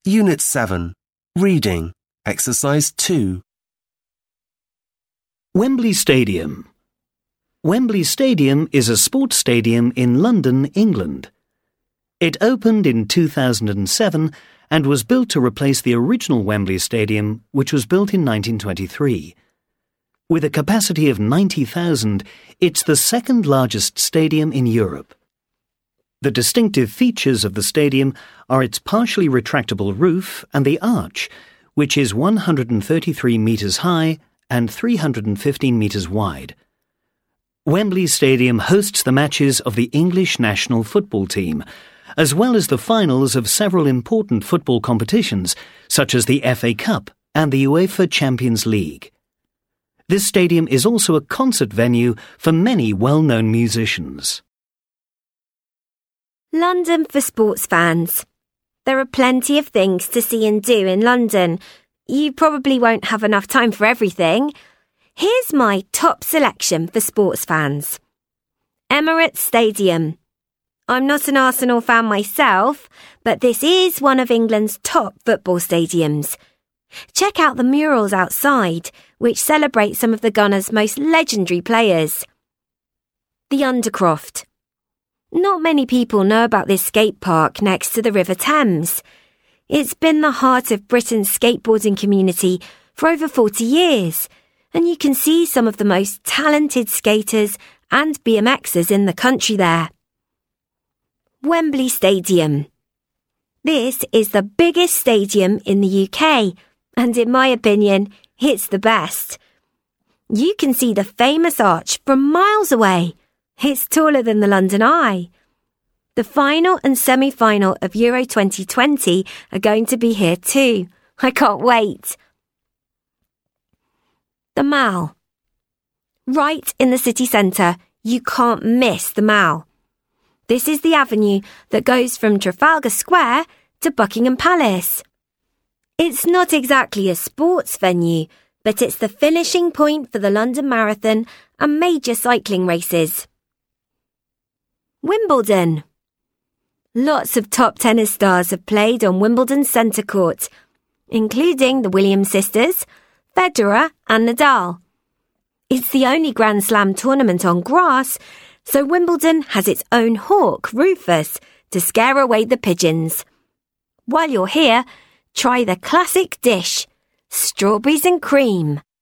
Unit 7. Reading. Exercise 2. Wembley Stadium. Wembley Stadium is a sports stadium in London, England. It opened in 2007 and was built to replace the original Wembley Stadium, which was built in 1923. With a capacity of 90,000, it's the second largest stadium in Europe. The distinctive features of the stadium are its partially retractable roof and the arch, which is 133 metres high and 315 metres wide. Wembley Stadium hosts the matches of the English national football team, as well as the finals of several important football competitions, such as the FA Cup and the UEFA Champions League. This stadium is also a concert venue for many well-known musicians. London for sports fans. There are plenty of things to see and do in London. You probably won't have enough time for everything. Here's my top selection for sports fans. Emirates Stadium. I'm not an Arsenal fan myself, but this is one of England's top football stadiums. Check out the murals outside, which celebrate some of the Gunners' most legendary players. The Undercroft. Not many people know about this skate park next to the River Thames. It's been the heart of Britain's skateboarding community for over 40 years, and you can see some of the most talented skaters and BMXers in the country there. Wembley Stadium. This is the biggest stadium in the UK, and in my opinion, it's the best. You can see the famous arch from miles away. It's taller than the London Eye. The final and semi-final of Euro 2020 are going to be here too. I can't wait. The Mall. Right in the city centre, you can't miss the Mall. This is the avenue that goes from Trafalgar Square to Buckingham Palace. It's not exactly a sports venue, but it's the finishing point for the London Marathon and major cycling races. Wimbledon. Lots of top tennis stars have played on Wimbledon centre court, including the Williams sisters, Federer and Nadal. It's the only Grand Slam tournament on grass, so Wimbledon has its own hawk, Rufus, to scare away the pigeons. While you're here, try the classic dish, strawberries and cream.